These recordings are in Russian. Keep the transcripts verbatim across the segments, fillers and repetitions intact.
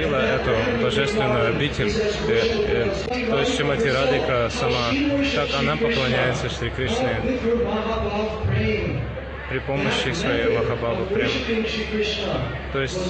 полюбила эту божественную обитель, то есть Шримати Радхика сама, как она поклоняется Шри Кришне при помощи своей Махабхава Прем. То есть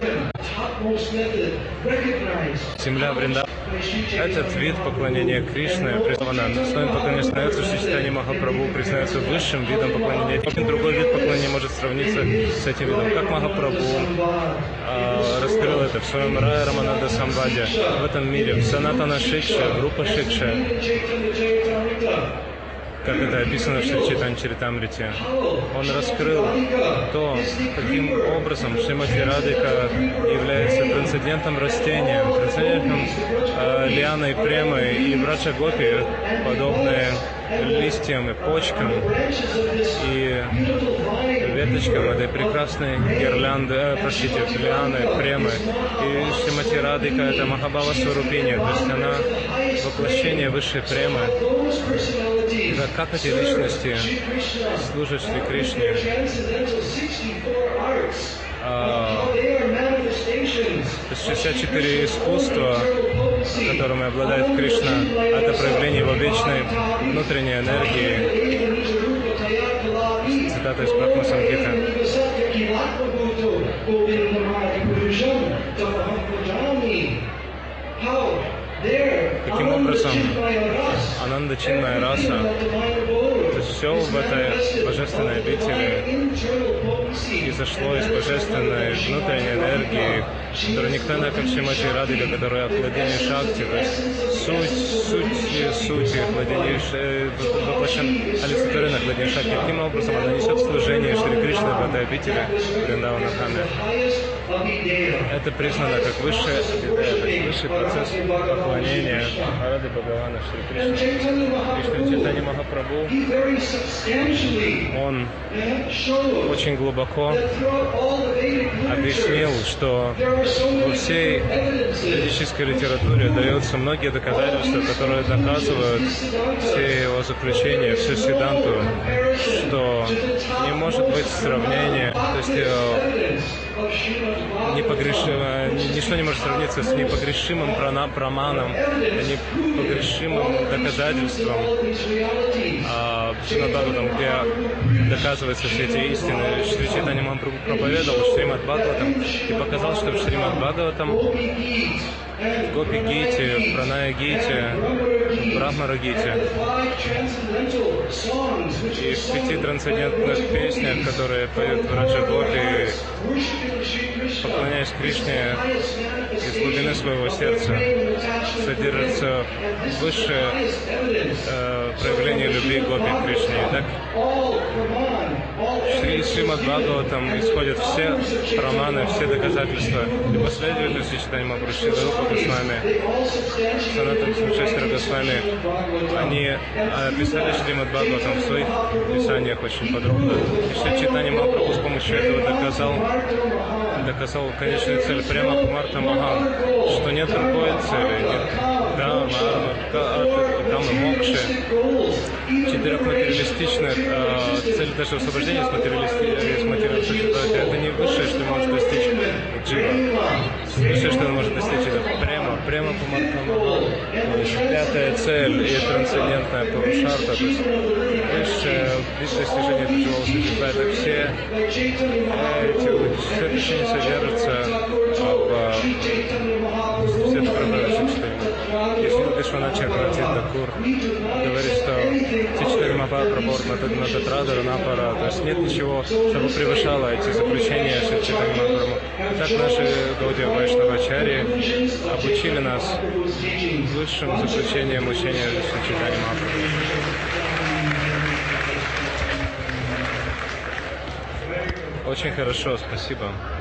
земля Вриндавана, этот вид поклонения Кришне признан, стоит поклонения Шри Чайтанья Махапрабху признается высшим видом поклонения. Один другой вид поклонения может сравниться с этим видом. Как Махапрабху э, раскрыл это в своем Рая Рамананда Самваде в этом мире, в Санатана Шикше, в Рупа Шикше, как это описано в Шри Чайтанья Чаритамрите. Он раскрыл то, каким образом Шримати Радхика является трансцендентным растением, трансцендентным э, лианой премы и Браджа Гопи, подобные листьям и почкам и веточкам этой прекрасной гирлянды, э, простите, лианы, премы. И Шримати Радхика — это Махабхава Сварупини, то есть она воплощение высшей премы. Как эти личности служат Шри Кришне? А, то есть шестьдесят четыре искусства, которыми обладает Кришна, это проявление его вечной внутренней энергии. Цитата из Брахма Самгита. Каким образом Ананда Чинная раса, то есть все в этой божественной обители изошло из божественной внутренней энергии, которая никто иная, как Шримати Радхика, которая владение Шакти, то есть суть, суть, суть, владение, воплощен олицетворенное владение Шакти. Каким образом она несет служение Шри Кришны в этой обители Вриндавана Дхаме. Это признано как высший, высший процесс поклонения Рады Бхагавана Шри Кришне. И Шри Чайтанья Махапрабху, он очень глубоко объяснил, что во всей ведической литературе даются многие доказательства, которые доказывают все его заключения, всю Сиддханту, что не может быть сравнения, то есть непогрешимо, ничто не может сравниться с непогрешимым праманом, непогрешимым доказательством, а, где доказываются все эти истины. Шри Чайтанья Махапрабху проповедовал Шримад Бхагаватам и показал, что в Шримад Бхагаватам, в Гопи Гите, в Праная Гите, в Брахмара Гите и в пяти трансцендентных песнях, которые поют Браджа Гопи, поклоняясь Кришне из глубины своего сердца, содержится высшее э, проявление любви Гопи к Кришне. И так Шри Шримад Бхагаватам исходят все романы, все доказательства и последователи Шри Чайтанья Махапрабху, Шри Рупа Госвами, Санатана Самшестра Госвами, они описали Шримад Бхагаватам в своих писаниях очень подробно. И Шри Чайтанья Махапрабху с помощью этого доказал, доказал конечную цель прямо Кумарта Махан, что нет другой цели, нет Дама, Дама, Мокши, четырех материалистичных э, целей даже освобождения из материального существования. Это не высшее, что может достичь Джива. Высшее, что он может достичь, это прямо, прямо Кумарта Махан. Пятая цель и трансцендентная Пурушарта, то есть высшее достижение живого существа. Это все эти все решения содержатся в все это продолжение. Если Вишванача Тхакур говорит, что Чайтанья Махапрабху Нататрадара Напара, то есть нет ничего, чтобы превышало эти заключения Шри Чайтанья Махапрабху. Так наши Гаудия Вайшнавачарьи обучили нас высшим заключением учения Шри Чайтанья Махапрабху. Очень хорошо, спасибо.